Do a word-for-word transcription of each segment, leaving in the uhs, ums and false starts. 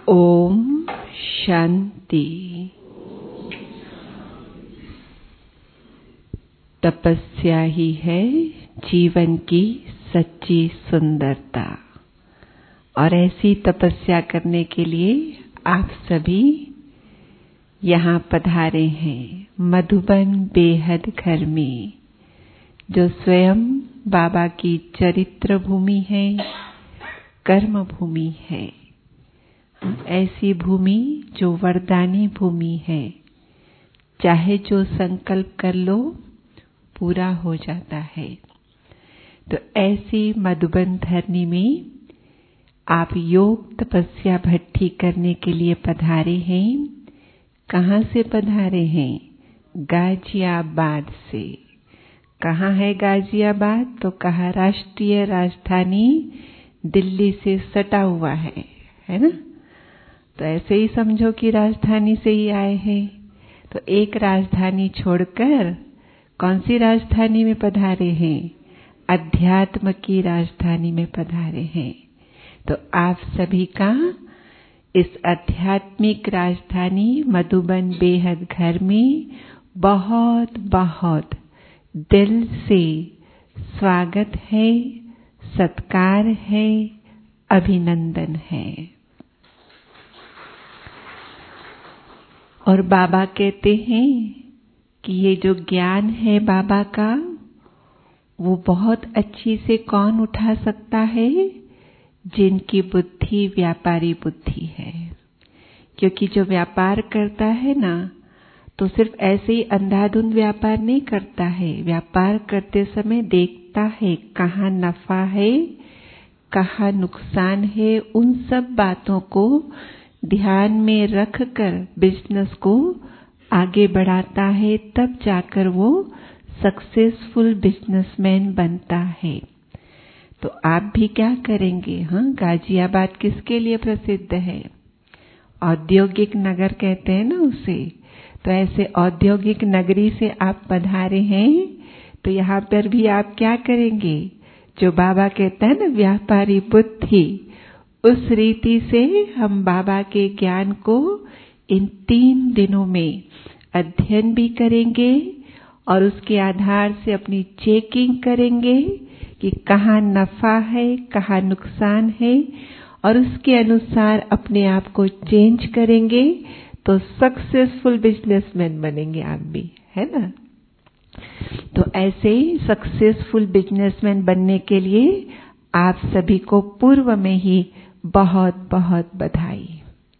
ओम शांति। तपस्या ही है जीवन की सच्ची सुंदरता, और ऐसी तपस्या करने के लिए आप सभी यहाँ पधारे हैं मधुबन बेहद घर में, जो स्वयं बाबा की चरित्र भूमि है, कर्म भूमि है। ऐसी भूमि जो वरदानी भूमि है, चाहे जो संकल्प कर लो पूरा हो जाता है। तो ऐसी मधुबन धरनी में आप योग तपस्या भट्ठी करने के लिए पधारे हैं। कहाँ से पधारे हैं? गाजियाबाद से। कहाँ है गाजियाबाद? तो कहा राष्ट्रीय राजधानी दिल्ली से सटा हुआ है, है ना? तो ऐसे ही समझो कि राजधानी से ही आए हैं। तो एक राजधानी छोड़कर कौन सी राजधानी में पधारे हैं? अध्यात्म की राजधानी में पधारे हैं। तो आप सभी का इस आध्यात्मिक राजधानी मधुबन बेहद घर में बहुत बहुत दिल से स्वागत है, सत्कार है, अभिनंदन है। और बाबा कहते हैं कि ये जो ज्ञान है बाबा का, वो बहुत अच्छी से कौन उठा सकता है? जिनकी बुद्धि व्यापारी बुद्धि है। क्योंकि जो व्यापार करता है ना, तो सिर्फ ऐसे ही अंधाधुंध व्यापार नहीं करता है। व्यापार करते समय देखता है कहाँ नफा है, कहाँ नुकसान है। उन सब बातों को ध्यान में रखकर बिजनेस को आगे बढ़ाता है, तब जाकर वो सक्सेसफुल बिजनेसमैन बनता है। तो आप भी क्या करेंगे? हाँ, गाजियाबाद किसके लिए प्रसिद्ध है? औद्योगिक नगर कहते हैं ना उसे। तो ऐसे औद्योगिक नगरी से आप पधारे हैं, तो यहाँ पर भी आप क्या करेंगे? जो बाबा कहता है ना व्यापारी बुद्धि, उस रीति से हम बाबा के ज्ञान को इन तीन दिनों में अध्ययन भी करेंगे और उसके आधार से अपनी चेकिंग करेंगे कि कहाँ नफा है, कहाँ नुकसान है, और उसके अनुसार अपने आप को चेंज करेंगे तो सक्सेसफुल बिजनेसमैन बनेंगे आप भी, है ना? तो ऐसे ही सक्सेसफुल बिजनेसमैन बनने के लिए आप सभी को पूर्व में ही बहुत बहुत बधाई।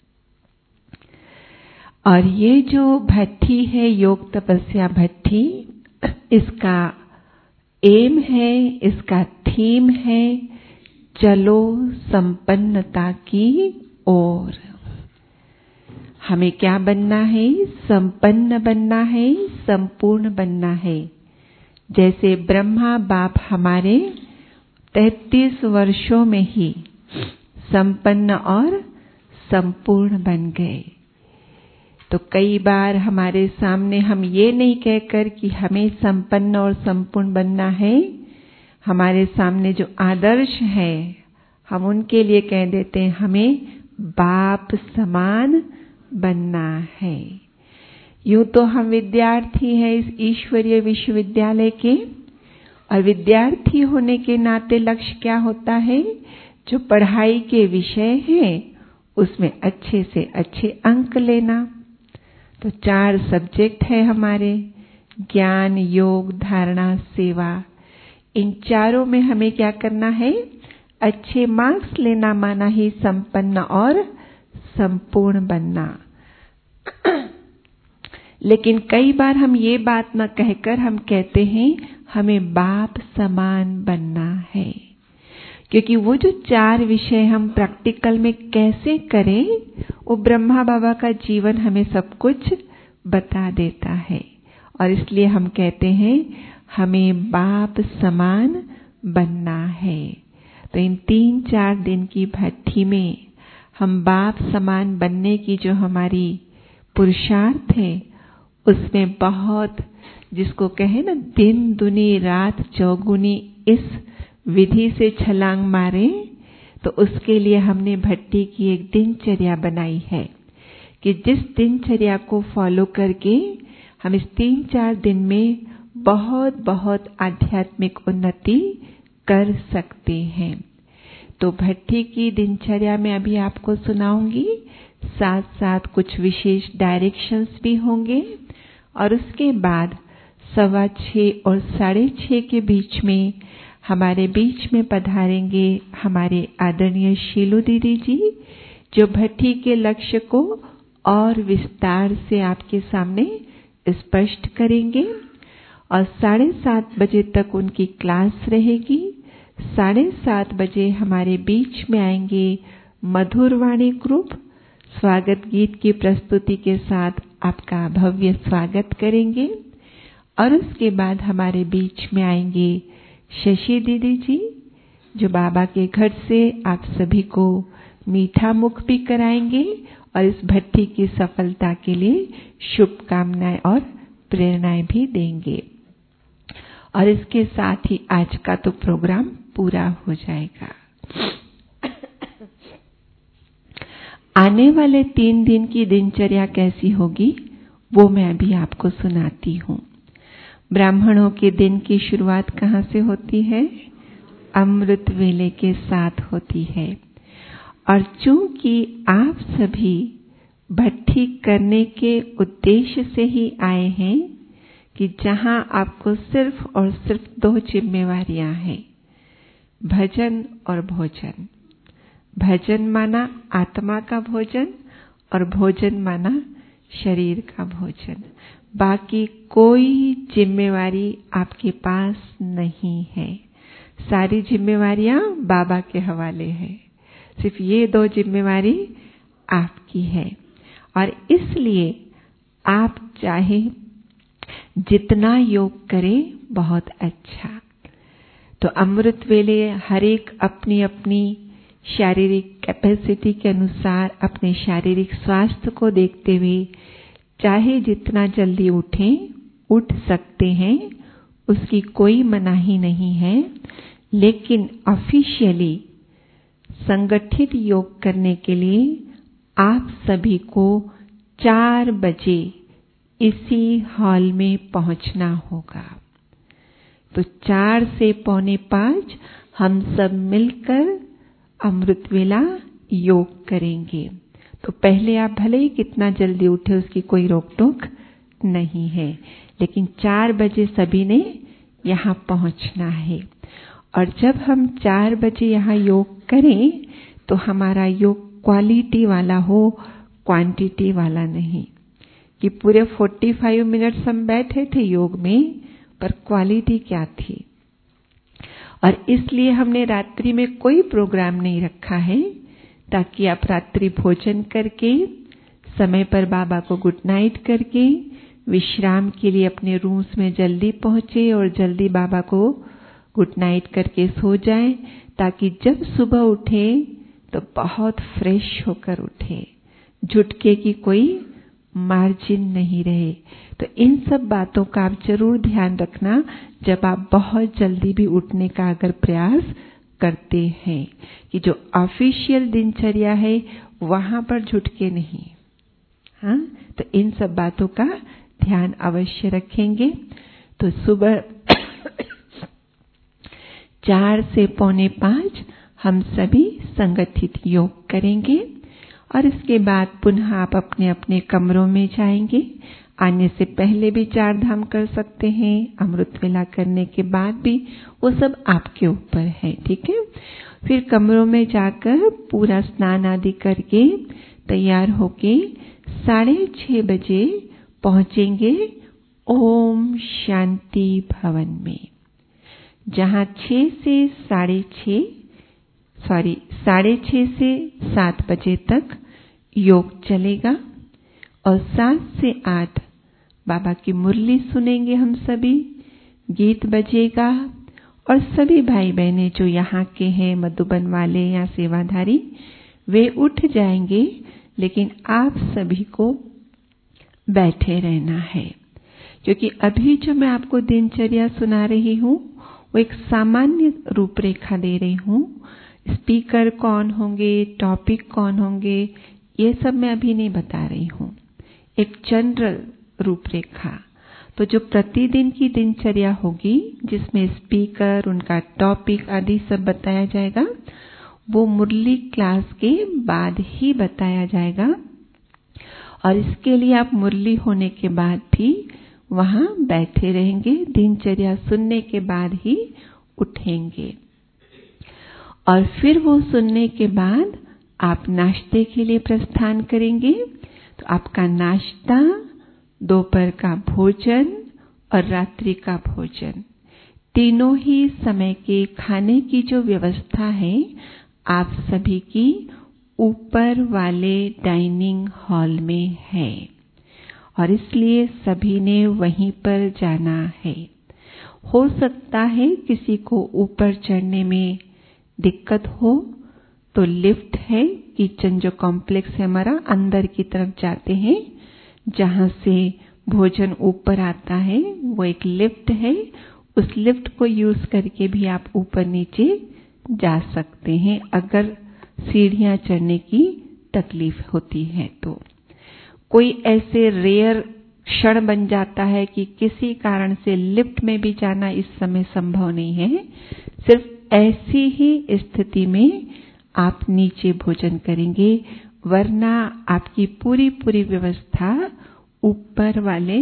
और ये जो भट्ठी है योग तपस्या भट्ठी, इसका एम है, इसका थीम है चलो संपन्नता की ओर। हमें क्या बनना है? संपन्न बनना है, संपूर्ण बनना है। जैसे ब्रह्मा बाप हमारे तैंतीस वर्षों में ही संपन्न और संपूर्ण बन गए। तो कई बार हमारे सामने हम ये नहीं कहकर कि हमें संपन्न और संपूर्ण बनना है, हमारे सामने जो आदर्श है हम उनके लिए कह देते हैं हमें बाप समान बनना है। यूं तो हम विद्यार्थी हैं इस ईश्वरीय विश्वविद्यालय के, और विद्यार्थी होने के नाते लक्ष्य क्या होता है? जो पढ़ाई के विषय हैं उसमें अच्छे से अच्छे अंक लेना। तो चार सब्जेक्ट है हमारे, ज्ञान, योग, धारणा, सेवा। इन चारों में हमें क्या करना है? अच्छे मार्क्स लेना, माना ही संपन्न और संपूर्ण बनना। लेकिन कई बार हम ये बात न कहकर हम कहते हैं हमें बाप समान बनना है। क्योंकि वो जो चार विषय हम प्रैक्टिकल में कैसे करें, वो ब्रह्मा बाबा का जीवन हमें सब कुछ बता देता है। और इसलिए हम कहते हैं हमें बाप समान बनना है। तो इन तीन चार दिन की भट्ठी में हम बाप समान बनने की जो हमारी पुरुषार्थ है, उसमें बहुत, जिसको कहे ना दिन दुनी रात चौगुनी, इस विधि से छलांग मारे तो उसके लिए हमने भट्टी की एक दिनचर्या बनाई है कि जिस दिनचर्या को फॉलो करके हम इस तीन चार दिन में बहुत बहुत आध्यात्मिक उन्नति कर सकते हैं। तो भट्टी की दिनचर्या में अभी आपको सुनाऊंगी, साथ साथ कुछ विशेष डायरेक्शंस भी होंगे और उसके बाद सवा छः और साढ़े छः के बीच में हमारे बीच में पधारेंगे हमारे आदरणीय शीलू दीदी जी, जो भट्टी के लक्ष्य को और विस्तार से आपके सामने स्पष्ट करेंगे। और साढ़े सात बजे तक उनकी क्लास रहेगी। साढ़े सात बजे हमारे बीच में आएंगे मधुरवाणी ग्रुप, स्वागत गीत की प्रस्तुति के साथ आपका भव्य स्वागत करेंगे। और उसके बाद हमारे बीच में आएंगे शशि दीदी जी, जो बाबा के घर से आप सभी को मीठा मुख भी कराएंगे और इस भट्टी की सफलता के लिए शुभकामनाएं और प्रेरणाएं भी देंगे। और इसके साथ ही आज का तो प्रोग्राम पूरा हो जाएगा। आने वाले तीन दिन की दिनचर्या कैसी होगी वो मैं अभी आपको सुनाती हूँ। ब्राह्मणों के दिन की शुरुआत कहाँ से होती है? अमृत वेले के साथ होती है। और चूंकि आप सभी भट्टी करने के उद्देश्य से ही आए हैं कि जहां आपको सिर्फ और सिर्फ दो जिम्मेवारियां हैं, भजन और भोजन। भजन माना आत्मा का भोजन और भोजन माना शरीर का भोजन। बाकी कोई जिम्मेवारी आपके पास नहीं है। सारी जिम्मेवारियां बाबा के हवाले है। सिर्फ ये दो जिम्मेवारी आपकी है। और इसलिए आप चाहे जितना योग करें बहुत अच्छा। तो अमृत वेले हर एक अपनी अपनी शारीरिक कैपेसिटी के अनुसार अपने शारीरिक स्वास्थ्य को देखते हुए चाहे जितना जल्दी उठें, उठ सकते हैं, उसकी कोई मनाही नहीं है। लेकिन ऑफिशियली संगठित योग करने के लिए आप सभी को चार बजे इसी हॉल में पहुंचना होगा। तो चार से पौने पांच हम सब मिलकर अमृत वेला योग करेंगे। तो पहले आप भले ही कितना जल्दी उठे, उसकी कोई रोक टोक नहीं है, लेकिन चार बजे सभी ने यहाँ पहुंचना है। और जब हम चार बजे यहाँ योग करें तो हमारा योग क्वालिटी वाला हो, क्वांटिटी वाला नहीं। कि पूरे पैंतालीस मिनट्स हम बैठे थे योग में, पर क्वालिटी क्या थी। और इसलिए हमने रात्रि में कोई प्रोग्राम नहीं रखा है, ताकि आप रात्रि भोजन करके समय पर बाबा को गुड नाइट करके विश्राम के लिए अपने रूम्स में जल्दी पहुंचे और जल्दी बाबा को गुड नाइट करके सो जाएं, ताकि जब सुबह उठे तो बहुत फ्रेश होकर उठे, झुटके की कोई मार्जिन नहीं रहे। तो इन सब बातों का आप जरूर ध्यान रखना जब आप बहुत जल्दी भी उठने का अगर प्रयास करते हैं, कि जो ऑफिशियल दिनचर्या है वहां पर झुटके नहीं। हाँ, तो इन सब बातों का ध्यान अवश्य रखेंगे। तो सुबह चार से पौने पांच हम सभी संगठित योग करेंगे और इसके बाद पुनः आप अपने अपने कमरों में जाएंगे। आने से पहले भी चार धाम कर सकते हैं, अमृत वेला करने के बाद भी, वो सब आपके ऊपर है। ठीक है। फिर कमरों में जाकर पूरा स्नान आदि करके तैयार होके साढ़े छह बजे पहुंचेंगे ओम शांति भवन में, जहां छह से साढ़े छह सॉरी साढ़े छह से सात बजे तक योग चलेगा और सात से आठ बाबा की मुरली सुनेंगे हम सभी, गीत बजेगा और सभी भाई बहनें जो यहाँ के हैं, मधुबन वाले या सेवाधारी, वे उठ जाएंगे। लेकिन आप सभी को बैठे रहना है, क्योंकि अभी जो मैं आपको दिनचर्या सुना रही हूँ वो एक सामान्य रूपरेखा दे रही हूँ। स्पीकर कौन होंगे, टॉपिक कौन होंगे, ये सब मैं अभी नहीं बता रही हूँ। एक जनरल रूपरेखा, तो जो प्रतिदिन की दिनचर्या होगी जिसमें स्पीकर, उनका टॉपिक आदि सब बताया जाएगा, वो मुरली क्लास के बाद ही बताया जाएगा। और इसके लिए आप मुरली होने के बाद भी वहां बैठे रहेंगे, दिनचर्या सुनने के बाद ही उठेंगे। और फिर वो सुनने के बाद आप नाश्ते के लिए प्रस्थान करेंगे। तो आपका नाश्ता, दोपहर का भोजन और रात्रि का भोजन, तीनों ही समय के खाने की जो व्यवस्था है आप सभी की ऊपर वाले डाइनिंग हॉल में है, और इसलिए सभी ने वहीं पर जाना है। हो सकता है किसी को ऊपर चढ़ने में दिक्कत हो, तो लिफ्ट है, किचन जो कॉम्प्लेक्स है हमारा, अंदर की तरफ जाते हैं जहां से भोजन ऊपर आता है, वो एक लिफ्ट है। उस लिफ्ट को यूज करके भी आप ऊपर नीचे जा सकते हैं अगर सीढ़ियां चढ़ने की तकलीफ होती है तो। कोई ऐसे रेयर क्षण बन जाता है कि किसी कारण से लिफ्ट में भी जाना इस समय संभव नहीं है, सिर्फ ऐसी ही स्थिति में आप नीचे भोजन करेंगे, वरना आपकी पूरी पूरी व्यवस्था ऊपर वाले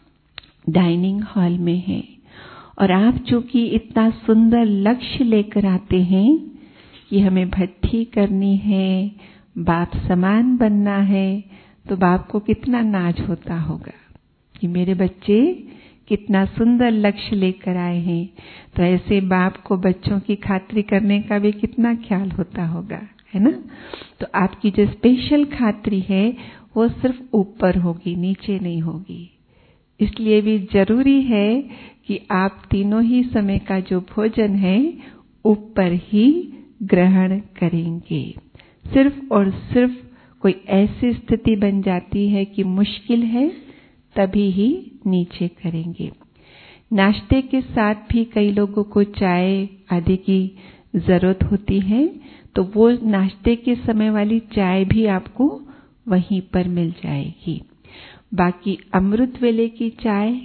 डाइनिंग हॉल में है। और आप चूंकि इतना सुंदर लक्ष्य लेकर आते हैं कि हमें भट्ठी करनी है, बाप समान बनना है, तो बाप को कितना नाज होता होगा कि मेरे बच्चे कितना सुंदर लक्ष्य लेकर आए हैं। तो ऐसे बाप को बच्चों की खातिरी करने का भी कितना ख्याल होता होगा, है ना। तो आपकी जो स्पेशल खातिरी है वो सिर्फ ऊपर होगी, नीचे नहीं होगी। इसलिए भी जरूरी है कि आप तीनों ही समय का जो भोजन है ऊपर ही ग्रहण करेंगे। सिर्फ और सिर्फ कोई ऐसी स्थिति बन जाती है कि मुश्किल है, तभी ही नीचे करेंगे। नाश्ते के साथ भी कई लोगों को चाय आदि की जरूरत होती है, तो वो नाश्ते के समय वाली चाय भी आपको वहीं पर मिल जाएगी। बाकी अमृत वेले की चाय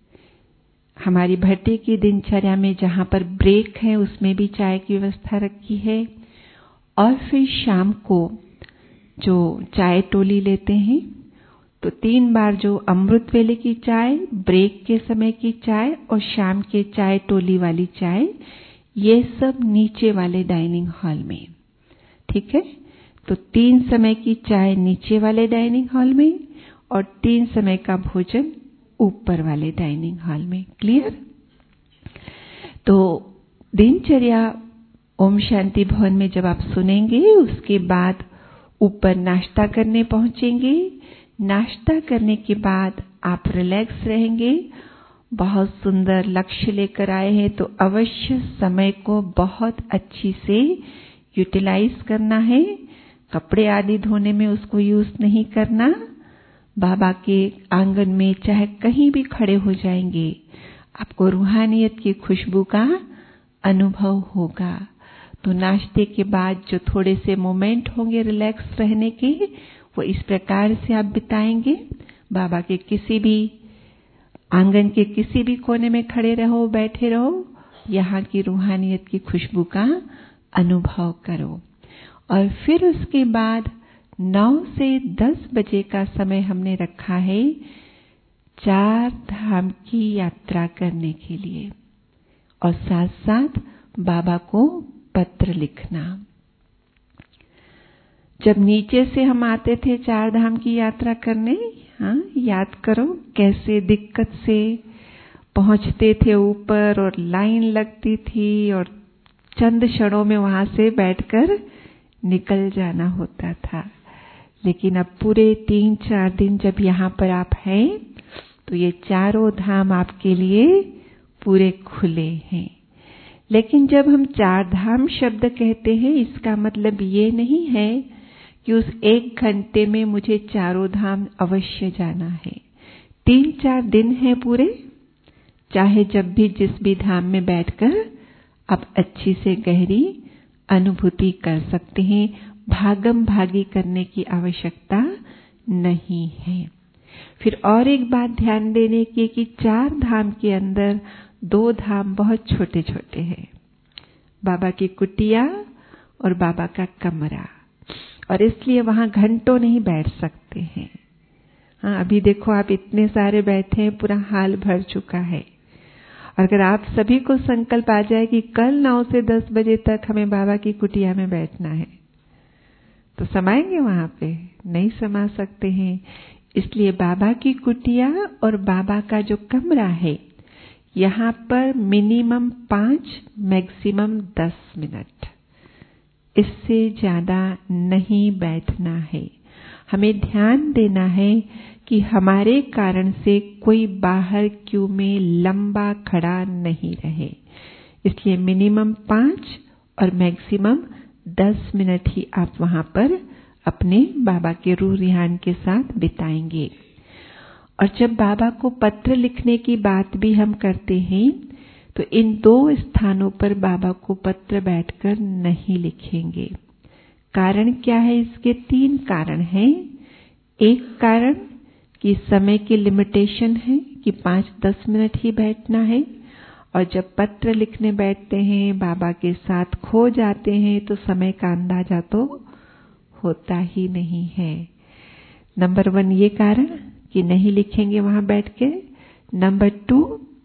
हमारी भट्टी की दिनचर्या में जहां पर ब्रेक है उसमें भी चाय की व्यवस्था रखी है। और फिर शाम को जो चाय टोली लेते हैं, तो तीन बार जो अमृत वेले की चाय, ब्रेक के समय की चाय और शाम के चाय टोली वाली चाय, ये सब नीचे वाले डाइनिंग हॉल में। ठीक है, तो तीन समय की चाय नीचे वाले डाइनिंग हॉल में और तीन समय का भोजन ऊपर वाले डाइनिंग हॉल में। क्लियर? तो दिनचर्या ओम शांति भवन में जब आप सुनेंगे, उसके बाद ऊपर नाश्ता करने पहुंचेंगे। नाश्ता करने के बाद आप रिलैक्स रहेंगे। बहुत सुंदर लक्ष्य लेकर आए हैं, तो अवश्य समय को बहुत अच्छी से यूटिलाइज करना है। कपड़े आदि धोने में उसको यूज नहीं करना। बाबा के आंगन में चाहे कहीं भी खड़े हो जाएंगे, आपको रूहानियत की खुशबू का अनुभव होगा। तो नाश्ते के बाद जो थोड़े से मोमेंट होंगे रिलैक्स रहने के, वो इस प्रकार से आप बिताएंगे। बाबा के किसी भी आंगन के किसी भी कोने में खड़े रहो, बैठे रहो, यहाँ की रूहानियत की खुशबू का अनुभव करो। और फिर उसके बाद नौ से दस बजे का समय हमने रखा है चार धाम की यात्रा करने के लिए, और साथ साथ बाबा को पत्र लिखना। जब नीचे से हम आते थे चार धाम की यात्रा करने, हाँ याद करो कैसे दिक्कत से पहुंचते थे ऊपर, और लाइन लगती थी और चंद क्षणों में वहां से बैठकर निकल जाना होता था। लेकिन अब पूरे तीन चार दिन जब यहाँ पर आप हैं, तो ये चारों धाम आपके लिए पूरे खुले हैं। लेकिन जब हम चार धाम शब्द कहते हैं, इसका मतलब ये नहीं है कि उस एक घंटे में मुझे चारों धाम अवश्य जाना है। तीन चार दिन है पूरे, चाहे जब भी जिस भी धाम में बैठकर आप अच्छी से गहरी अनुभूति कर सकते हैं। भागम भागी करने की आवश्यकता नहीं है। फिर और एक बात ध्यान देने की कि चार धाम के अंदर दो धाम बहुत छोटे छोटे हैं, बाबा की कुटिया और बाबा का कमरा, और इसलिए वहां घंटों नहीं बैठ सकते हैं। हाँ, अभी देखो आप इतने सारे बैठे हैं, पूरा हाल भर चुका है। और अगर आप सभी को संकल्प आ जाए कि कल नौ से दस बजे तक हमें बाबा की कुटिया में बैठना है, तो समाएंगे वहां पे? नहीं समा सकते हैं। इसलिए बाबा की कुटिया और बाबा का जो कमरा है, यहाँ पर मिनिमम पांच, मैक्सिमम दस मिनट, इससे ज्यादा नहीं बैठना है। हमें ध्यान देना है कि हमारे कारण से कोई बाहर क्यू में लंबा खड़ा नहीं रहे। इसलिए मिनिमम पांच और मैक्सिमम दस मिनट ही आप वहां पर अपने बाबा के रूह रिहान के साथ बिताएंगे। और जब बाबा को पत्र लिखने की बात भी हम करते हैं, तो इन दो स्थानों पर बाबा को पत्र बैठकर नहीं लिखेंगे। कारण क्या है? इसके तीन कारण हैं। एक कारण कि समय की लिमिटेशन है कि पांच दस मिनट ही बैठना है, और जब पत्र लिखने बैठते हैं, बाबा के साथ खो जाते हैं, तो समय का अंदाजा तो होता ही नहीं है। नंबर वन ये कारण कि नहीं लिखेंगे वहां बैठ के। नंबर टू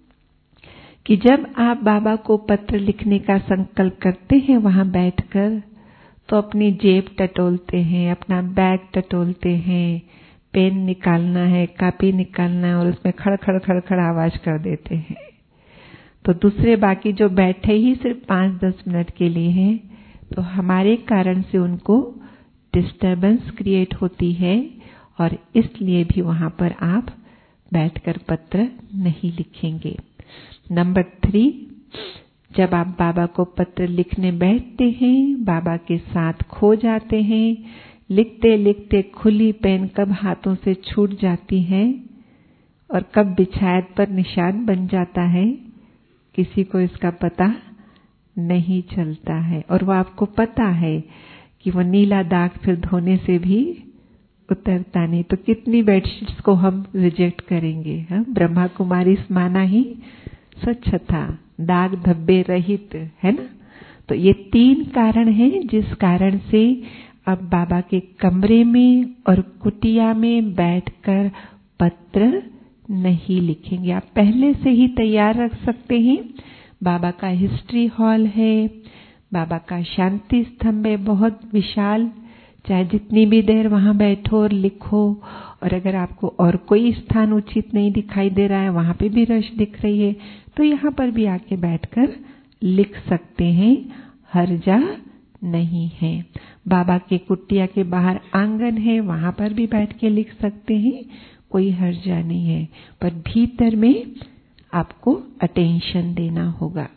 कि जब आप बाबा को पत्र लिखने का संकल्प करते हैं वहां बैठकर, तो अपनी जेब टटोलते हैं, अपना बैग टटोलते हैं, पेन निकालना है, कॉपी निकालना है, और उसमें खड़ खड़ खड़ खड़ आवाज कर देते हैं। तो दूसरे बाकी जो बैठे ही सिर्फ पांच दस मिनट के लिए हैं, तो हमारे कारण से उनको डिस्टर्बेंस क्रिएट होती है, और इसलिए भी वहां पर आप बैठकर पत्र नहीं लिखेंगे। नंबर थ्री, जब आप बाबा को पत्र लिखने बैठते हैं, बाबा के साथ खो जाते हैं, लिखते लिखते खुली पेन कब हाथों से छूट जाती है और कब बिछायत पर निशान बन जाता है, किसी को इसका पता नहीं चलता है। और वो आपको पता है कि वो नीला दाग फिर धोने से भी उतरता नहीं। तो कितनी बेडशीट्स को हम रिजेक्ट करेंगे? हाँ, ब्रह्मा कुमारी माना ही स्वच्छता, दाग धब्बे रहित, है ना। तो ये तीन कारण हैं जिस कारण से अब बाबा के कमरे में और कुटिया में बैठकर पत्र नहीं लिखेंगे। आप पहले से ही तैयार रख सकते हैं। बाबा का हिस्ट्री हॉल है, बाबा का शांति स्तंभ है बहुत विशाल, चाहे जितनी भी देर वहां बैठो और लिखो। और अगर आपको और कोई स्थान उचित नहीं दिखाई दे रहा है, वहां पे भी रश दिख रही है, तो यहाँ पर भी आके बैठकर लिख सकते हैं, हर्जा नहीं है। बाबा के कुटिया के बाहर आंगन है, वहां पर भी बैठ के लिख सकते हैं, कोई हर्जा नहीं है। पर भीतर में आपको अटेंशन देना होगा।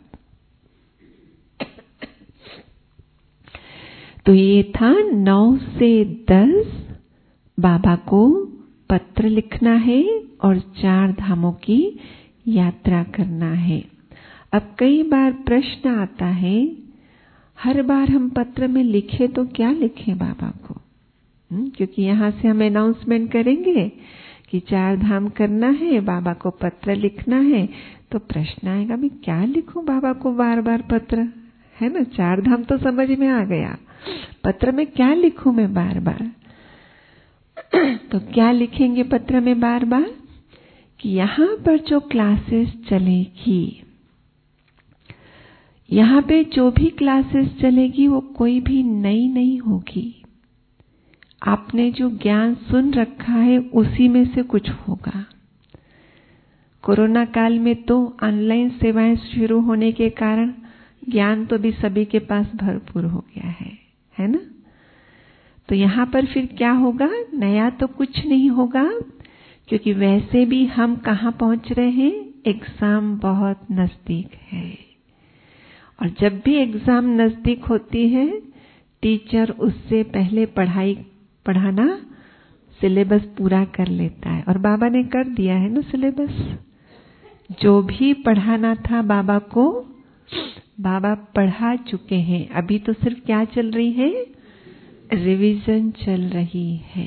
तो ये था नौ से दस बाबा को पत्र लिखना है और चार धामों की यात्रा करना है। अब कई बार प्रश्न आता है, हर बार हम पत्र में लिखे तो क्या लिखें बाबा को? हुँ? क्योंकि यहाँ से हम अनाउंसमेंट करेंगे कि चार धाम करना है, बाबा को पत्र लिखना है, तो प्रश्न आएगा मैं क्या लिखूं बाबा को बार बार पत्र, है ना। चार धाम तो समझ में आ गया, पत्र में क्या लिखूं मैं बार बार? तो क्या लिखेंगे पत्र में बार बार कि यहाँ पर जो क्लासेस चलेगी, यहाँ पे जो भी क्लासेस चलेगी वो कोई भी नई नहीं होगी। आपने जो ज्ञान सुन रखा है उसी में से कुछ होगा। कोरोना काल में तो ऑनलाइन सेवाएं शुरू होने के कारण ज्ञान तो भी सभी के पास भरपूर हो गया है, है ना। तो यहाँ पर फिर क्या होगा? नया तो कुछ नहीं होगा, क्योंकि वैसे भी हम कहाँ पहुंच रहे हैं? एग्जाम बहुत नजदीक है। और जब भी एग्जाम नजदीक होती है, टीचर उससे पहले पढ़ाई पढ़ाना सिलेबस पूरा कर लेता है। और बाबा ने कर दिया है ना सिलेबस। जो भी पढ़ाना था बाबा को, बाबा पढ़ा चुके हैं, अभी तो सिर्फ क्या चल रही है, रिवीजन चल रही है।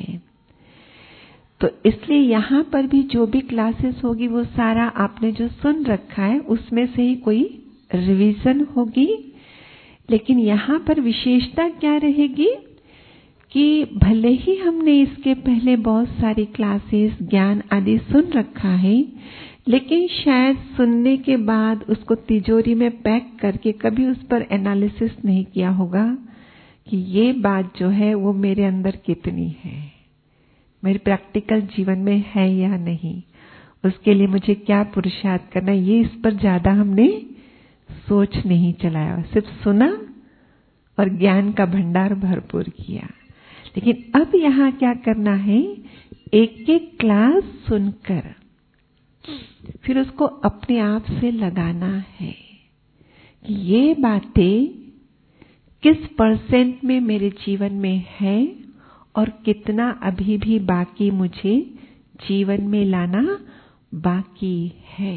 तो इसलिए यहाँ पर भी जो भी क्लासेस होगी वो सारा आपने जो सुन रखा है उसमें से ही कोई रिवीजन होगी। लेकिन यहाँ पर विशेषता क्या रहेगी कि भले ही हमने इसके पहले बहुत सारी क्लासेस ज्ञान आदि सुन रखा है, लेकिन शायद सुनने के बाद उसको तिजोरी में पैक करके कभी उस पर एनालिसिस नहीं किया होगा कि ये बात जो है वो मेरे अंदर कितनी है, मेरे प्रैक्टिकल जीवन में है या नहीं, उसके लिए मुझे क्या पुरुषार्थ करना, ये इस पर ज्यादा हमने सोच नहीं चलाया, सिर्फ सुना और ज्ञान का भंडार भरपूर किया। लेकिन अब यहाँ क्या करना है, एक एक क्लास सुनकर फिर उसको अपने आप से लगाना है कि ये बातें किस परसेंट में मेरे जीवन में है और कितना अभी भी बाकी मुझे जीवन में लाना बाकी है।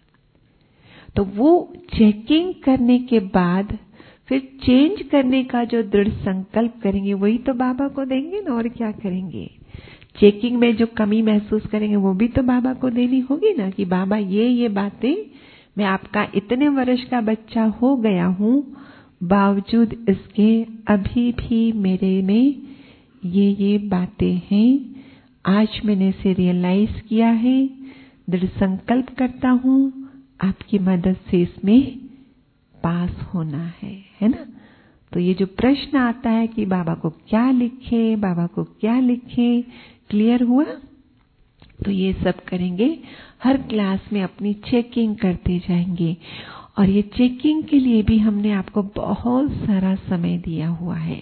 तो वो चेकिंग करने के बाद फिर चेंज करने का जो दृढ़ संकल्प करेंगे वही तो बाबा को देंगे ना, और क्या करेंगे। चेकिंग में जो कमी महसूस करेंगे वो भी तो बाबा को देनी होगी ना, कि बाबा ये ये बातें मैं आपका इतने वर्ष का बच्चा हो गया हूँ, बावजूद इसके अभी भी मेरे में ये ये बातें हैं, आज मैंने इसे रियलाइज किया है, दृढ़ संकल्प करता हूँ आपकी मदद से इसमें पास होना है, है ना। तो ये जो प्रश्न आता है कि बाबा को क्या लिखे, बाबा को क्या लिखे, क्लियर हुआ। तो ये सब करेंगे, हर क्लास में अपनी चेकिंग करते जाएंगे। और ये चेकिंग के लिए भी हमने आपको बहुत सारा समय दिया हुआ है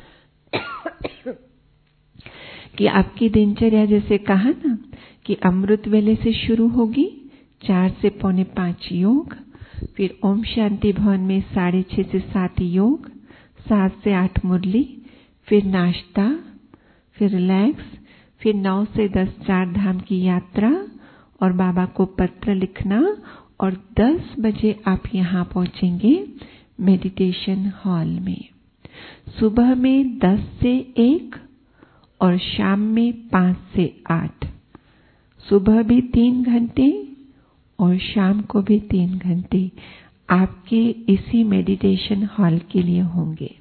कि आपकी दिनचर्या, जैसे कहा ना कि अमृत वेले से शुरू होगी, चार से पौने पांच योग, फिर ओम शांति भवन में साढ़े छह से सात योग, सात से आठ मुरली, फिर नाश्ता, फिर रिलैक्स, फिर नौ से दस चार धाम की यात्रा और बाबा को पत्र लिखना, और दस बजे आप यहाँ पहुंचेंगे मेडिटेशन हॉल में। सुबह में दस से एक और शाम में पांच से आठ, सुबह भी तीन घंटे और शाम को भी तीन घंटे आपके इसी मेडिटेशन हॉल के लिए होंगे।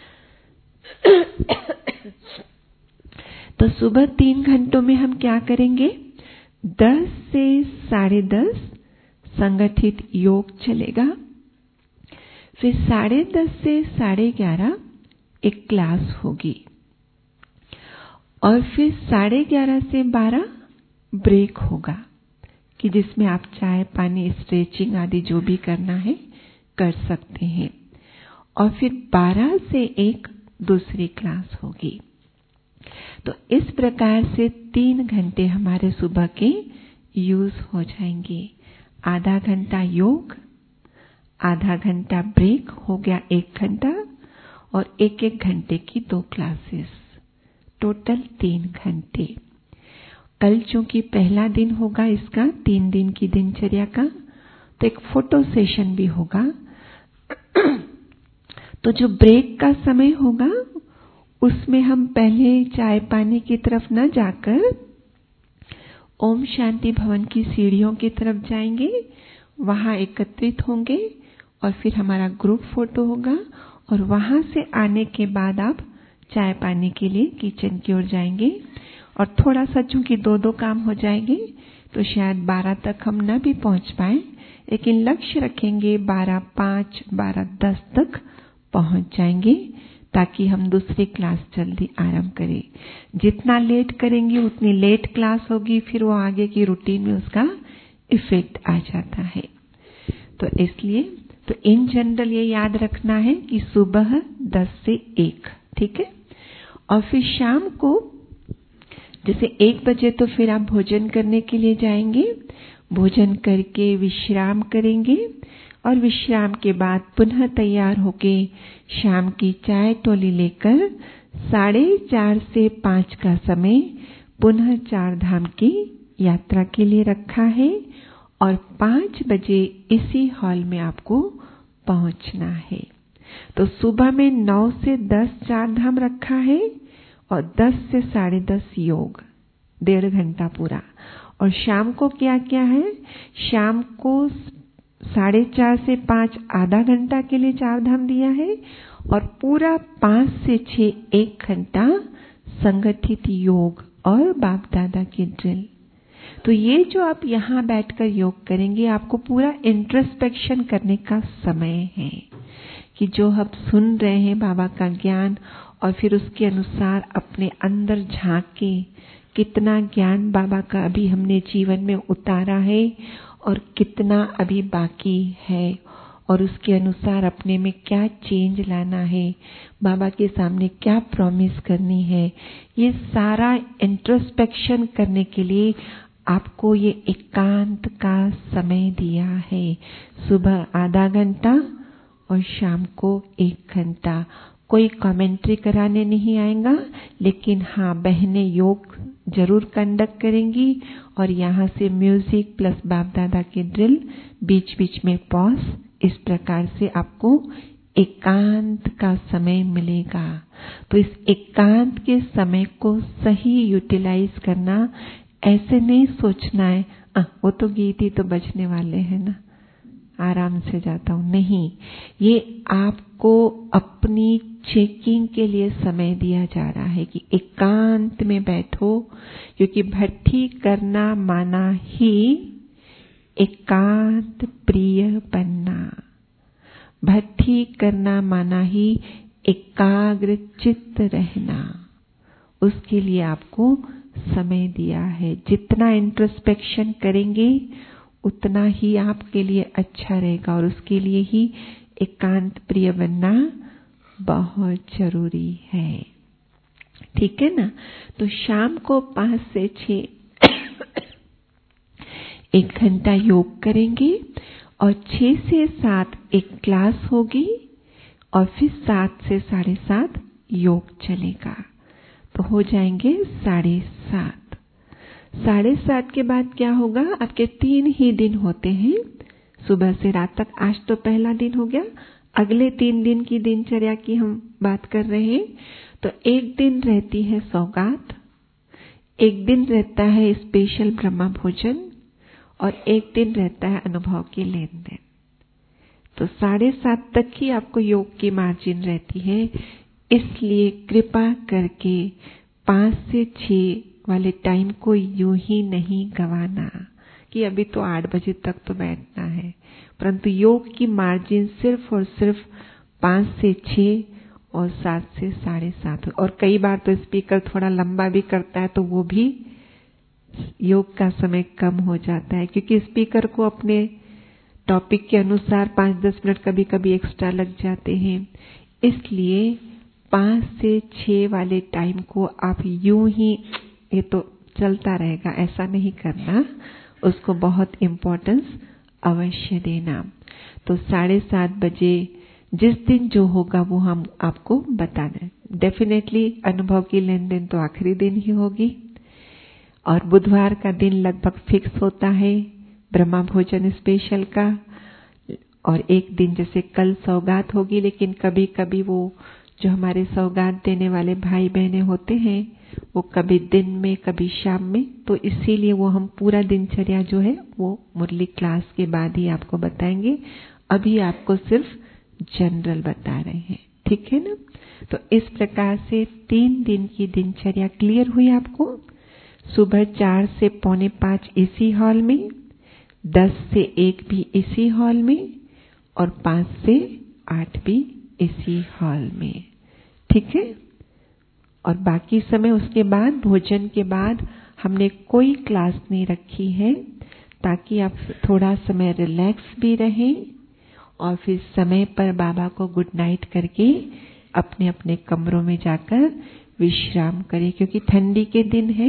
तो सुबह तीन घंटों में हम क्या करेंगे, दस से साढ़े दस संगठित योग चलेगा, फिर साढ़े दस से साढ़े ग्यारह एक क्लास होगी, और फिर साढ़े ग्यारह से बारह ब्रेक होगा कि जिसमें आप चाय पानी स्ट्रेचिंग आदि जो भी करना है कर सकते हैं, और फिर बारह से एक दूसरी क्लास होगी। तो इस प्रकार से तीन घंटे हमारे सुबह के यूज हो जाएंगे। आधा घंटा योग, आधा घंटा ब्रेक हो गया एक घंटा, और एक एक घंटे की दो क्लासेस, टोटल तीन घंटे। कल चूंकि पहला दिन होगा इसका तीन दिन की दिनचर्या का, तो एक फोटो सेशन भी होगा। तो जो ब्रेक का समय होगा उसमें हम पहले चाय पानी की तरफ न जाकर ओम शांति भवन की सीढ़ियों की तरफ जाएंगे, वहां एकत्रित होंगे, और फिर हमारा ग्रुप फोटो होगा, और वहां से आने के बाद आप चाय पानी के लिए किचन की ओर जाएंगे। और थोड़ा सा चूंकि दो दो काम हो जाएंगे तो शायद बारह तक हम न भी पहुंच पाए, लेकिन लक्ष्य रखेंगे बारह पांच बारह दस तक पहुंच जाएंगे, ताकि हम दूसरी क्लास जल्दी आरंभ करें। जितना लेट करेंगे उतनी लेट क्लास होगी, फिर वो आगे की रूटीन में उसका इफेक्ट आ जाता है। तो इसलिए तो इन जनरल ये याद रखना है कि सुबह दस से एक, ठीक है। और फिर शाम को जैसे एक बजे तो फिर आप भोजन करने के लिए जाएंगे, भोजन करके विश्राम करेंगे, और विश्राम के बाद पुनः तैयार होके शाम की चाय टोली लेकर साढ़े चार से पांच का समय पुनः चार धाम की यात्रा के लिए रखा है, और पांच बजे इसी हॉल में आपको पहुंचना है। तो सुबह में नौ से दस चार धाम रखा है और दस से साढ़े दस योग, डेढ़ घंटा पूरा। और शाम को क्या क्या है? शाम को साढ़े चार से पांच आधा घंटा के लिए चार धाम दिया है और पूरा पांच से छह एक घंटा संगठित योग और बाप दादा की ड्रिल। तो ये जो आप यहाँ बैठकर योग करेंगे, आपको पूरा इंट्रोस्पेक्शन करने का समय है कि जो हम सुन रहे हैं बाबा का ज्ञान, और फिर उसके अनुसार अपने अंदर झांक के कितना ज्ञान बाबा का अभी हमने जीवन में उतारा है और कितना अभी बाकी है, और उसके अनुसार अपने में क्या चेंज लाना है, बाबा के सामने क्या प्रॉमिस करनी है। ये सारा इंट्रोस्पेक्शन करने के लिए आपको ये एकांत का समय दिया है। सुबह आधा घंटा और शाम को एक घंटा। कोई कमेंट्री कराने नहीं आएगा, लेकिन हाँ, बहनें योग जरूर कंडक्ट करेंगी और यहाँ से म्यूजिक प्लस बाप दादा के ड्रिल, बीच बीच में पॉज, इस प्रकार से आपको एकांत का समय मिलेगा। तो इस एकांत के समय को सही यूटिलाइज करना, ऐसे नहीं सोचना है आ, वो तो गीत ही तो बजने वाले हैं ना, आराम से जाता हूँ। नहीं, ये आपको अपनी चेकिंग के लिए समय दिया जा रहा है कि एकांत में बैठो, क्योंकि भट्टी करना माना ही एकांत प्रिय बनना। भट्टी करना माना ही एकाग्र चित्त रहना। उसके लिए आपको समय दिया है। जितना इंट्रोस्पेक्शन करेंगे उतना ही आपके लिए अच्छा रहेगा, और उसके लिए ही एकांत प्रिय बनना बहुत जरूरी है। ठीक है ना? तो शाम को पांच से छह एक घंटा योग करेंगे और छह से सात एक क्लास होगी और फिर सात से साढ़े सात योग चलेगा। तो हो जाएंगे साढ़े सात। साढ़े सात के बाद क्या होगा? आपके तीन ही दिन होते हैं, सुबह से रात तक। आज तो पहला दिन हो गया, अगले तीन दिन की दिनचर्या की हम बात कर रहे हैं। तो एक दिन रहती है सौगात, एक दिन रहता है स्पेशल ब्रह्मा भोजन, और एक दिन रहता है अनुभव की लेन देन। तो साढ़े सात तक ही आपको योग की मार्जिन रहती है। इसलिए कृपा करके पांच से छह वाले टाइम को यूं ही नहीं गंवाना कि अभी तो आठ बजे तक तो बैठना है, परंतु योग की मार्जिन सिर्फ और सिर्फ पांच से छह और सात से साढ़े सात। और कई बार तो स्पीकर थोड़ा लंबा भी करता है, तो वो भी योग का समय कम हो जाता है, क्योंकि स्पीकर को अपने टॉपिक के अनुसार पांच दस मिनट कभी कभी एक्स्ट्रा लग जाते हैं। इसलिए पांच से छह वाले टाइम को आप यूं ही ये तो चलता रहेगा ऐसा नहीं करना, उसको बहुत इम्पोर्टेंस अवश्य देना। तो साढ़े सात बजे जिस दिन जो होगा वो हम आपको बताना। डेफिनेटली अनुभव की लेन देन तो आखिरी दिन ही होगी, और बुधवार का दिन लगभग फिक्स होता है ब्रह्मा भोजन स्पेशल का। और एक दिन जैसे कल सौगात होगी, लेकिन कभी कभी वो जो हमारे सौगात देने वाले भाई बहनें होते हैं वो कभी दिन में कभी शाम में, तो इसीलिए वो हम पूरा दिनचर्या जो है वो मुरली क्लास के बाद ही आपको बताएंगे। अभी आपको सिर्फ जनरल बता रहे हैं, ठीक है ना? तो इस प्रकार से तीन दिन की दिनचर्या क्लियर हुई आपको। सुबह चार से पौने पांच इसी हॉल में, दस से एक भी इसी हॉल में, और पांच से आठ भी इसी हॉल में, ठीक है? और बाकी समय उसके बाद भोजन के बाद हमने कोई क्लास नहीं रखी है, ताकि आप थोड़ा समय रिलैक्स भी रहें और फिर समय पर बाबा को गुड नाइट करके अपने अपने कमरों में जाकर विश्राम करें। क्योंकि ठंडी के दिन है,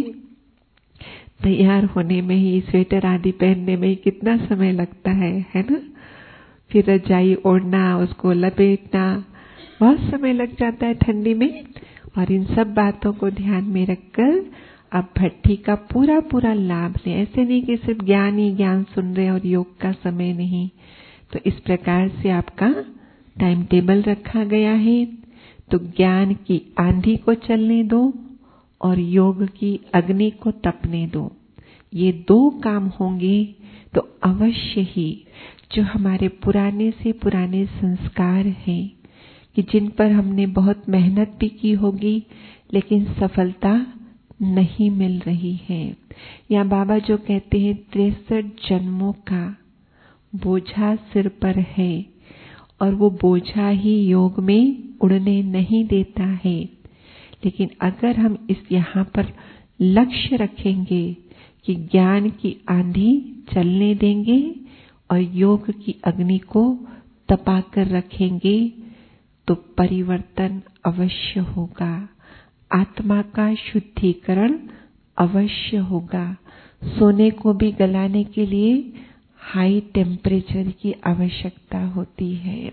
तैयार होने में ही, स्वेटर आदि पहनने में ही कितना समय लगता है, है ना? फिर रजाई ओढ़ना, उसको लपेटना, बहुत समय लग जाता है ठंडी में। और इन सब बातों को ध्यान में रखकर आप भट्टी का पूरा पूरा लाभ लें। ऐसे नहीं कि सिर्फ ज्ञान ही ज्ञान सुन रहे और योग का समय नहीं। तो इस प्रकार से आपका टाइम टेबल रखा गया है। तो ज्ञान की आंधी को चलने दो और योग की अग्नि को तपने दो। ये दो काम होंगे तो अवश्य ही जो हमारे पुराने से पुराने संस्कार हैं कि जिन पर हमने बहुत मेहनत भी की होगी लेकिन सफलता नहीं मिल रही है, या बाबा जो कहते हैं तिरसठ जन्मों का बोझा सिर पर है और वो बोझा ही योग में उड़ने नहीं देता है। लेकिन अगर हम इस यहाँ पर लक्ष्य रखेंगे कि ज्ञान की आंधी चलने देंगे और योग की अग्नि को तपा कर रखेंगे तो परिवर्तन अवश्य होगा, आत्मा का शुद्धिकरण अवश्य होगा। सोने को भी गलाने के लिए हाई टेम्परेचर की आवश्यकता होती है।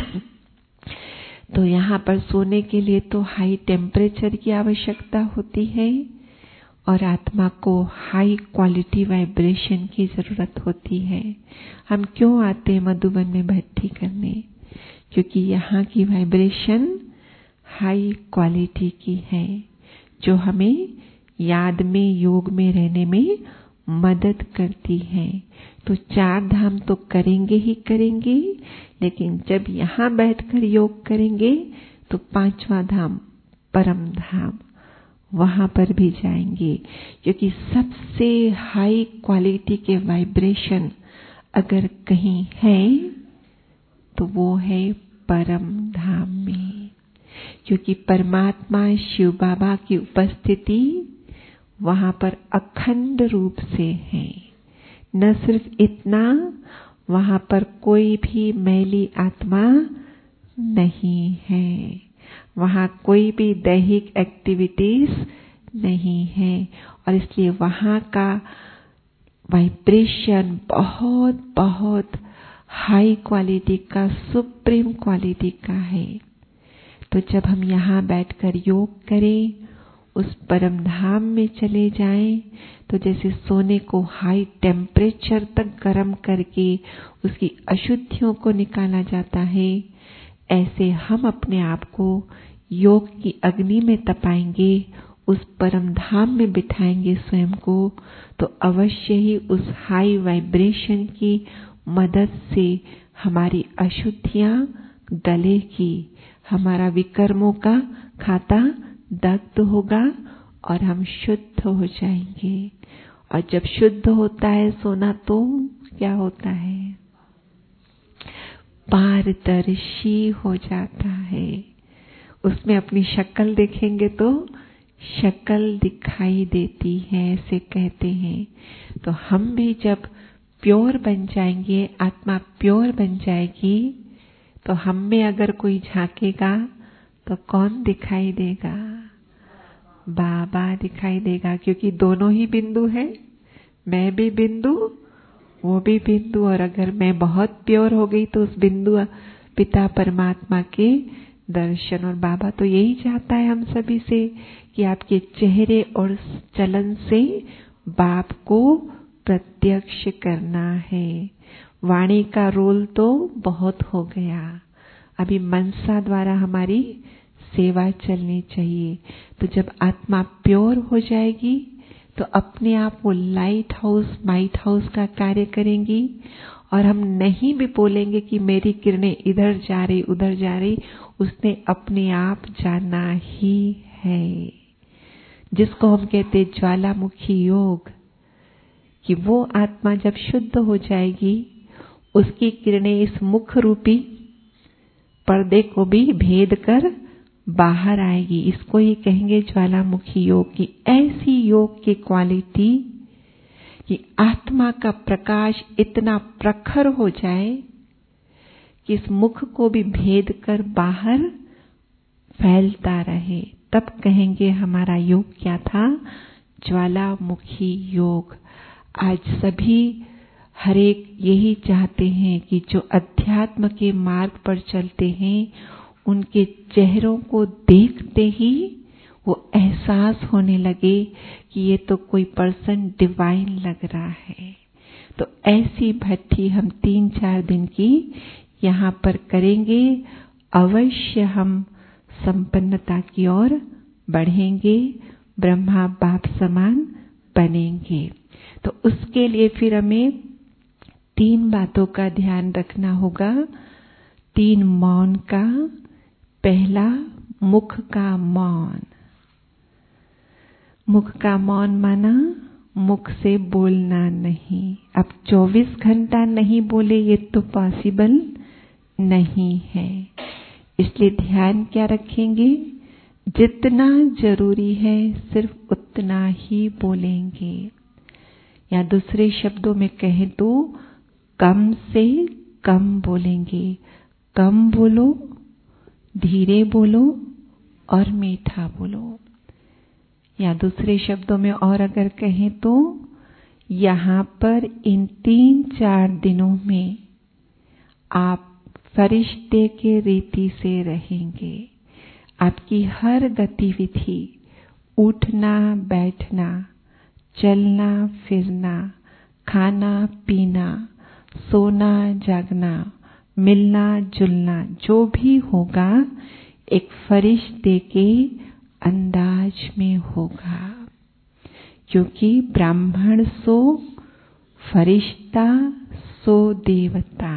तो यहाँ पर सोने के लिए तो हाई टेम्परेचर की आवश्यकता होती है और आत्मा को हाई क्वालिटी वाइब्रेशन की जरूरत होती है। हम क्यों आते हैं मधुबन में भट्टी करने? क्योंकि यहाँ की वाइब्रेशन हाई क्वालिटी की है जो हमें याद में योग में रहने में मदद करती है। तो चार धाम तो करेंगे ही करेंगे, लेकिन जब यहाँ बैठकर योग करेंगे तो पांचवा धाम परम धाम वहां पर भी जाएंगे। क्योंकि सबसे हाई क्वालिटी के वाइब्रेशन अगर कहीं है तो वो है परम धाम में। क्योंकि परमात्मा शिव बाबा की उपस्थिति वहां पर अखंड रूप से है। न सिर्फ इतना, वहां पर कोई भी मैली आत्मा नहीं है, वहां कोई भी दैहिक एक्टिविटीज नहीं है और इसलिए वहां का वाइब्रेशन बहुत बहुत हाई क्वालिटी का, सुप्रीम क्वालिटी का है। तो जब हम यहाँ बैठकर योग करें, उस परम धाम में चले जाएं, तो जैसे सोने को हाई टेम्परेचर तक गर्म करके उसकी अशुद्धियों को निकाला जाता है, ऐसे हम अपने आप को योग की अग्नि में तपाएंगे, उस परम धाम में बिठाएंगे स्वयं को, तो अवश्य ही उस हाई वाइब्रेशन की मदद से हमारी अशुद्धियां गलेगी, हमारा विकर्मों का खाता दग्ध होगा और हम शुद्ध हो जाएंगे। और जब शुद्ध होता है सोना तो क्या होता है? पारदर्शी हो जाता है। उसमें अपनी शक्ल देखेंगे तो शक्ल दिखाई देती है, ऐसे कहते हैं। तो हम भी जब प्योर बन जाएंगे, आत्मा प्योर बन जाएगी, तो हम में अगर कोई झांकेगा तो कौन दिखाई देगा? बाबा दिखाई देगा। क्योंकि दोनों ही बिंदु है, मैं भी बिंदु, वो भी बिंदु। और अगर मैं बहुत प्योर हो गई तो उस बिंदु पिता परमात्मा के दर्शन। और बाबा तो यही चाहता है हम सभी से कि आपके चेहरे और चलन से बाप को प्रत्यक्ष करना है। वाणी का रोल तो बहुत हो गया, अभी मनसा द्वारा हमारी सेवा चलनी चाहिए। तो जब आत्मा प्योर हो जाएगी तो अपने आप वो लाइट हाउस माइट हाउस का कार्य करेंगी और हम नहीं भी बोलेंगे कि मेरी किरणें इधर जा रही उधर जा रही, उसने अपने आप जाना ही है। जिसको हम कहते ज्वालामुखी योग, कि वो आत्मा जब शुद्ध हो जाएगी उसकी किरणें इस मुख रूपी पर्दे को भी भेद कर बाहर आएगी। इसको ही कहेंगे ज्वालामुखी योग की। ऐसी योग की क्वालिटी कि आत्मा का प्रकाश इतना प्रखर हो जाए कि इस मुख को भी भेद कर बाहर फैलता रहे, तब कहेंगे हमारा योग क्या था? ज्वालामुखी योग। आज सभी हर एक यही चाहते हैं कि जो अध्यात्म के मार्ग पर चलते हैं उनके चेहरों को देखते ही वो एहसास होने लगे कि ये तो कोई पर्सन डिवाइन लग रहा है। तो ऐसी भट्ठी हम तीन चार दिन की यहाँ पर करेंगे, अवश्य हम संपन्नता की ओर बढ़ेंगे, ब्रह्मा बाप समान बनेंगे। तो उसके लिए फिर हमें तीन बातों का ध्यान रखना होगा, तीन मौन का। पहला, मुख का मौन। मुख का मौन माना मुख से बोलना नहीं। अब चौबीस घंटा नहीं बोले ये तो पॉसिबल नहीं है, इसलिए ध्यान क्या रखेंगे, जितना जरूरी है सिर्फ उतना ही बोलेंगे, या दूसरे शब्दों में कहें तो कम से कम बोलेंगे। कम बोलो, धीरे बोलो और मीठा बोलो। या दूसरे शब्दों में और अगर कहें तो यहाँ पर इन तीन चार दिनों में आप फरिश्ते के रीति से रहेंगे। आपकी हर गतिविधि, उठना बैठना, चलना फिरना, खाना पीना, सोना जागना, मिलना जुलना, जो भी होगा एक फरिश्ते के अंदाज में होगा, क्योंकि ब्राह्मण सो फरिश्ता सो देवता।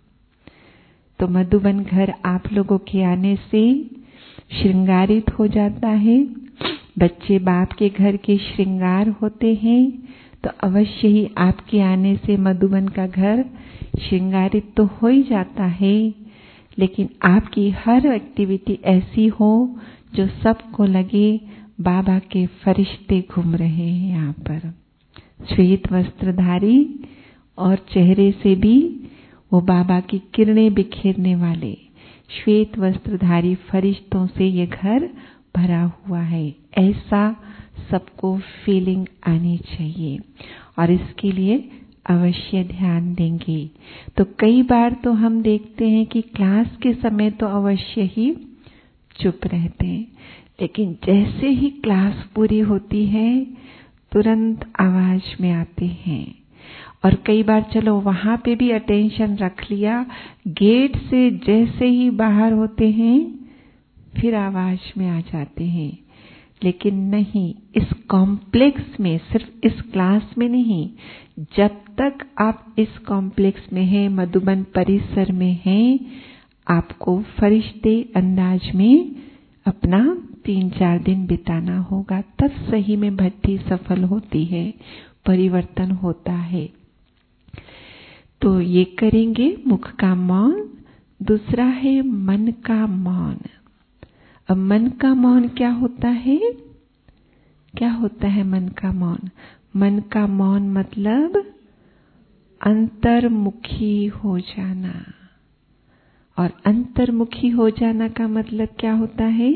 तो मधुबन घर आप लोगों के आने से श्रृंगारित हो जाता है। बच्चे बाप के घर के श्रृंगार होते हैं, तो अवश्य ही आपके आने से मधुबन का घर श्रृंगारित तो हो ही जाता है, लेकिन आपकी हर एक्टिविटी ऐसी हो जो सबको लगे बाबा के फरिश्ते घूम रहे हैं यहाँ पर, श्वेत वस्त्रधारी और चेहरे से भी वो बाबा की किरणें बिखेरने वाले श्वेत वस्त्रधारी फरिश्तों से ये घर भरा हुआ है। ऐसा सबको फीलिंग आनी चाहिए और इसके लिए अवश्य ध्यान देंगे। तो कई बार तो हम देखते हैं कि क्लास के समय तो अवश्य ही चुप रहते हैं, लेकिन जैसे ही क्लास पूरी होती है तुरंत आवाज में आते हैं। और कई बार चलो वहां पे भी अटेंशन रख लिया, गेट से जैसे ही बाहर होते हैं फिर आवाज में आ जाते हैं। लेकिन नहीं, इस कॉम्प्लेक्स में, सिर्फ इस क्लास में नहीं, जब तक आप इस कॉम्प्लेक्स में हैं, मधुबन परिसर में हैं, आपको फरिश्ते अंदाज में अपना तीन चार दिन बिताना होगा, तब सही में भट्ठी सफल होती है, परिवर्तन होता है। तो ये करेंगे मुख का मौन। दूसरा है मन का मौन। अब मन का मौन क्या होता है? क्या होता है मन का मौन? मन का मौन मतलब अंतर्मुखी हो जाना। और अंतर्मुखी हो जाना का मतलब क्या होता है?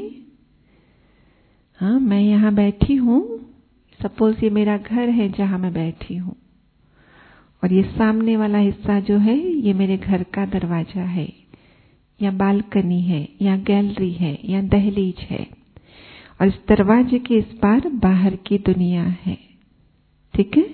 हाँ, मैं यहाँ बैठी हूँ, सपोज ये मेरा घर है जहाँ मैं बैठी हूँ, और ये सामने वाला हिस्सा जो है ये मेरे घर का दरवाजा है, या बालकनी है, या गैलरी है, या दहलीज है, और इस दरवाजे के इस पार बाहर की दुनिया है। ठीक है?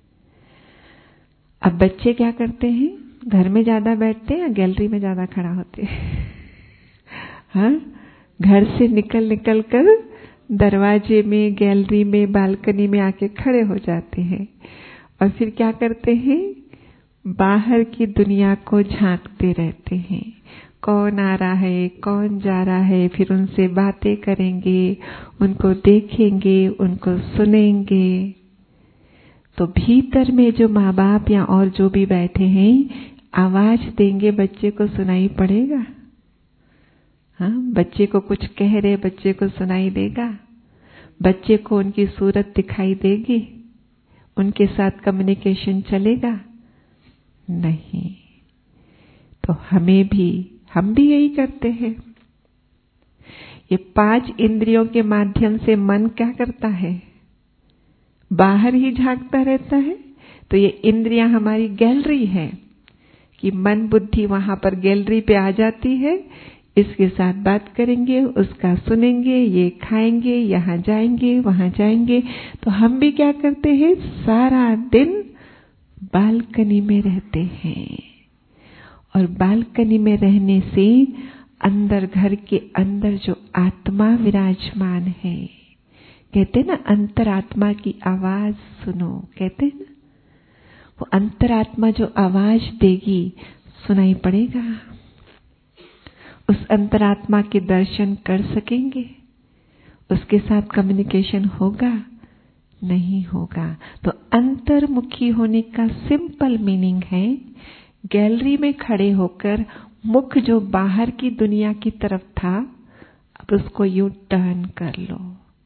अब बच्चे क्या करते हैं? घर में ज्यादा बैठते हैं या गैलरी में ज्यादा खड़ा होते हैं? हाँ, घर से निकल निकल कर दरवाजे में, गैलरी में, बालकनी में आके खड़े हो जाते हैं और फिर क्या करते हैं? बाहर की दुनिया को झांकते रहते हैं। कौन आ रहा है, कौन जा रहा है, फिर उनसे बातें करेंगे, उनको देखेंगे, उनको सुनेंगे। तो भीतर में जो माँ बाप या और जो भी बैठे हैं आवाज देंगे, बच्चे को सुनाई पड़ेगा। हाँ, बच्चे को कुछ कह रहे, बच्चे को सुनाई देगा, बच्चे को उनकी सूरत दिखाई देगी, उनके साथ कम्युनिकेशन चलेगा? नहीं। तो हमें भी, हम भी यही करते हैं। ये पांच इंद्रियों के माध्यम से मन क्या करता है? बाहर ही झांकता रहता है। तो ये इंद्रियां हमारी गैलरी है कि मन बुद्धि वहां पर गैलरी पे आ जाती है, इसके साथ बात करेंगे, उसका सुनेंगे, ये खाएंगे, यहाँ जाएंगे, वहां जाएंगे। तो हम भी क्या करते हैं? सारा दिन बालकनी में रहते हैं, और बालकनी में रहने से अंदर, घर के अंदर जो आत्मा विराजमान है, कहते हैं ना अंतरात्मा की आवाज सुनो, कहते हैं ना, वो अंतरात्मा जो आवाज देगी सुनाई पड़ेगा। उस अंतरात्मा के दर्शन कर सकेंगे? उसके साथ कम्युनिकेशन होगा? नहीं होगा। तो अंतर्मुखी होने का सिंपल मीनिंग है, गैलरी में खड़े होकर मुख जो बाहर की दुनिया की तरफ था, अब उसको यूं टर्न कर लो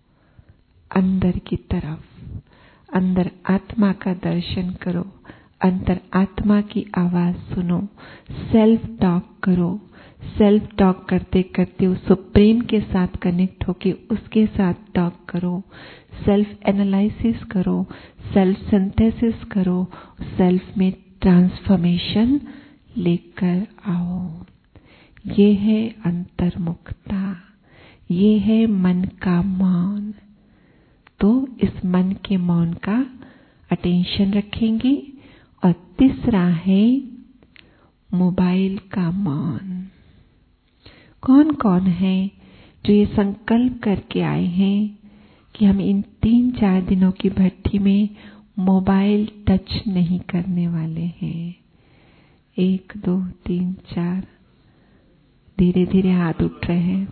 अंदर की तरफ। अंदर आत्मा का दर्शन करो, अंतर आत्मा की आवाज सुनो, सेल्फ टॉक करो। सेल्फ टॉक करते करते उस सुप्रीम के साथ कनेक्ट होके उसके साथ टॉक करो। सेल्फ एनालिसिस करो, सेल्फ सिंथेसिस करो, सेल्फ में ट्रांसफॉर्मेशन लेकर आओ। ये है अंतर्मुखता, ये है मन का मौन। तो इस मन के मौन का अटेंशन रखेंगे। और तीसरा है मोबाइल का मौन। कौन कौन है जो ये संकल्प करके आए हैं कि हम इन तीन चार दिनों की भट्टी में मोबाइल टच नहीं करने वाले हैं? एक, दो, तीन, चार। धीरे धीरे हाथ उठ रहे हैं,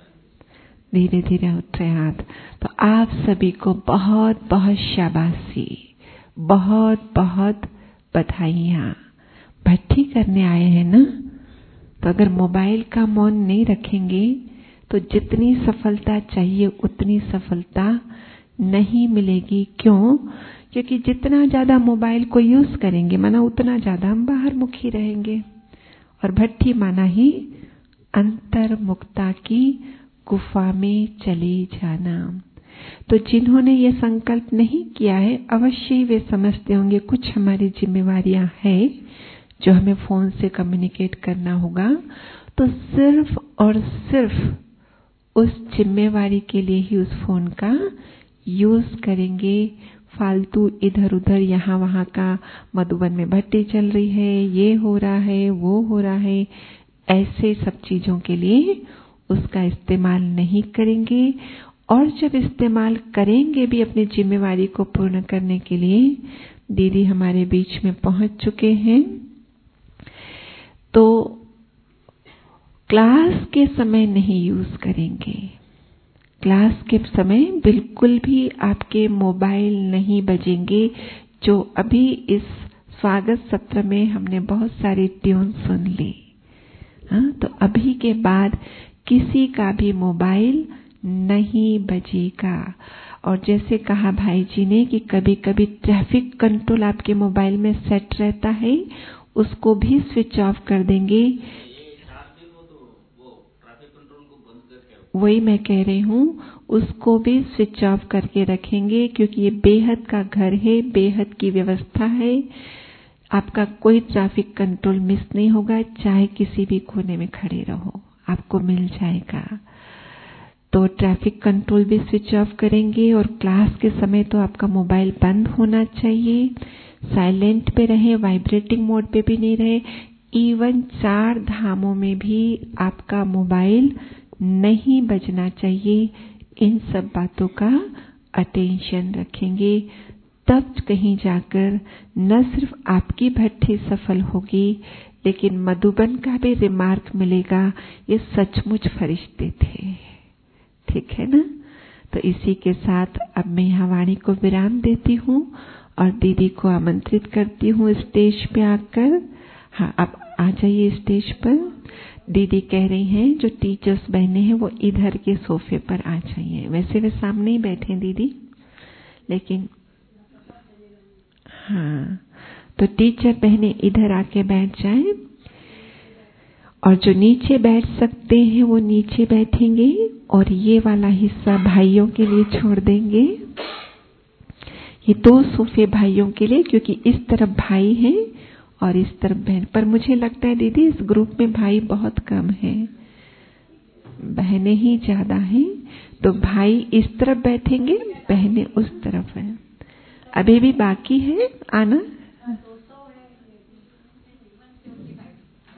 धीरे धीरे उठ रहे हाथ। तो आप सभी को बहुत बहुत शाबाशी, बहुत बहुत बधाइयाँ। भट्टी करने आए हैं ना, तो अगर मोबाइल का मौन नहीं रखेंगे तो जितनी सफलता चाहिए उतनी सफलता नहीं मिलेगी। क्यों? क्योंकि जितना ज्यादा मोबाइल को यूज करेंगे माना उतना ज्यादा हम बाहर मुखी रहेंगे। और भट्टी माना ही अंतर्मुखता की गुफा में चले जाना। तो जिन्होंने ये संकल्प नहीं किया है, अवश्य ही वे समझते होंगे कुछ हमारी जिम्मेवारियां हैं जो हमें फोन से कम्युनिकेट करना होगा। तो सिर्फ और सिर्फ उस जिम्मेवारी के लिए ही उस फोन का यूज करेंगे। फालतू इधर उधर यहाँ वहाँ का, मधुबन में भट्टी चल रही है, ये हो रहा है, वो हो रहा है, ऐसे सब चीजों के लिए उसका इस्तेमाल नहीं करेंगे। और जब इस्तेमाल करेंगे भी अपनी जिम्मेवारी को पूर्ण करने के लिए, दीदी हमारे बीच में पहुंच चुके हैं। तो क्लास के समय नहीं यूज करेंगे। क्लास के समय बिल्कुल भी आपके मोबाइल नहीं बजेंगे। जो अभी इस स्वागत सत्र में हमने बहुत सारी ट्यून सुन ली, हाँ, तो अभी के बाद किसी का भी मोबाइल नहीं बजेगा। और जैसे कहा भाई जी ने कि कभी कभी ट्रैफिक कंट्रोल आपके मोबाइल में सेट रहता है, उसको भी स्विच ऑफ कर देंगे। वही मैं कह रही हूँ, उसको भी स्विच ऑफ करके रखेंगे, क्योंकि ये बेहद का घर है, बेहद की व्यवस्था है। आपका कोई ट्रैफिक कंट्रोल मिस नहीं होगा, चाहे किसी भी कोने में खड़े रहो, आपको मिल जाएगा। तो ट्रैफिक कंट्रोल भी स्विच ऑफ करेंगे। और क्लास के समय तो आपका मोबाइल बंद होना चाहिए, साइलेंट पे रहे, वाइब्रेटिंग मोड पे भी नहीं रहे। इवन चार धामों में भी आपका मोबाइल नहीं बजना चाहिए। इन सब बातों का अटेंशन रखेंगे, तब कहीं जाकर न सिर्फ आपकी भट्टी सफल होगी, लेकिन मधुबन का भी रिमार्क मिलेगा, ये सचमुच फरिश्ते थे। ठीक है ना? तो इसी के साथ अब मैं यहाँ वाणी को विराम देती हूँ और दीदी को आमंत्रित करती हूँ स्टेज पे आकर। हाँ, आप आ जाइए स्टेज पर। दीदी कह रही हैं जो टीचर्स बहनें हैं वो इधर के सोफे पर आ जाइए। वैसे वे सामने ही बैठे हैं दीदी, लेकिन हाँ, तो टीचर बहनें इधर आके बैठ जाएं, और जो नीचे बैठ सकते हैं वो नीचे बैठेंगे, और ये वाला हिस्सा भाइयों के लिए छोड़ देंगे। ये दो सोफे भाइयों के लिए, क्योंकि इस तरफ भाई हैं और इस तरफ बहन। पर मुझे लगता है दीदी इस ग्रुप में भाई बहुत कम है, बहनें ही ज्यादा हैं। तो भाई इस तरफ बैठेंगे, बहनें उस तरफ हैं। अभी भी बाकी है आना।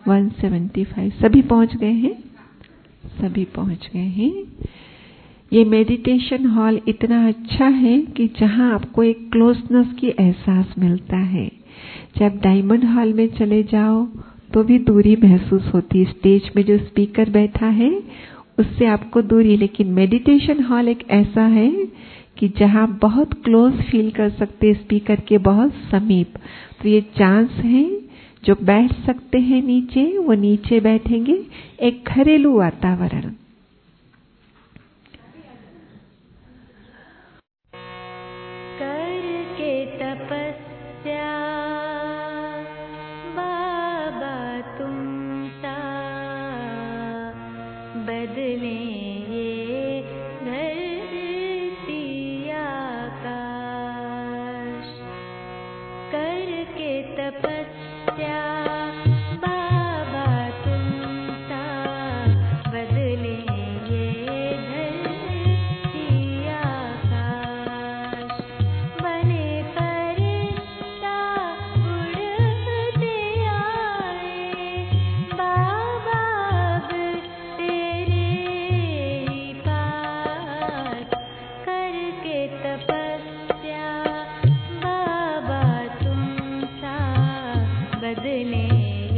एक सौ पचहत्तर सभी पहुंच गए हैं? सभी पहुंच गए हैं। ये मेडिटेशन हॉल इतना अच्छा है कि जहां आपको एक क्लोजनेस की एहसास मिलता है। जब डायमंड हॉल में चले जाओ तो भी दूरी महसूस होती है। स्टेज में जो स्पीकर बैठा है उससे आपको दूरी, लेकिन मेडिटेशन हॉल एक ऐसा है कि जहां बहुत क्लोज फील कर सकते, स्पीकर के बहुत समीप। तो ये चांस है जो बैठ सकते हैं नीचे वो नीचे बैठेंगे। एक घरेलू वातावरण। करके तपस्या बाबा तुम सा बदले ये धरती आकाश। करके तपस्या बाबा तुम सा बदले ये धरती आकाश। बने फरिश्ता उड़ते आए बाबा अब तेरे ही पास। करके तपस्या बाबा तुम सा बदले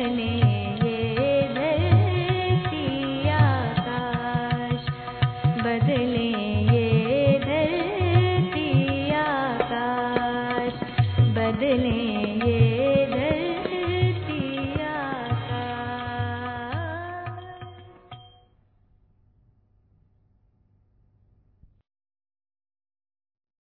बदले ये